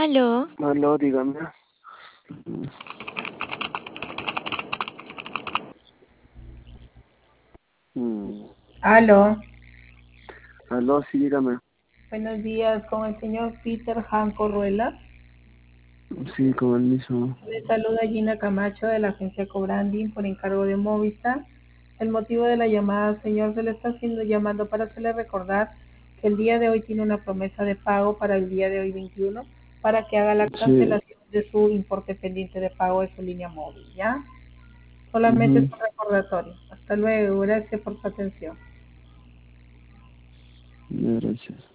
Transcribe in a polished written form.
Aló, Aló, dígame. Mm. Aló, Aló, sí, dígame. buenos días con el señor Peter Janco Ruelas. Sí, con el mismo. Le saluda Gina Camacho de la agencia Cobranding por encargo de Movistar. El motivo de la llamada, señor, se le está llamando para hacerle recordar que el día de hoy tiene una promesa de pago para el día de hoy 21 para que haga la Sí. cancelación de su importe pendiente de pago de su línea móvil, ¿ya? Solamente es Ujú. un recordatorio. Hasta luego, gracias por su atención. Gracias.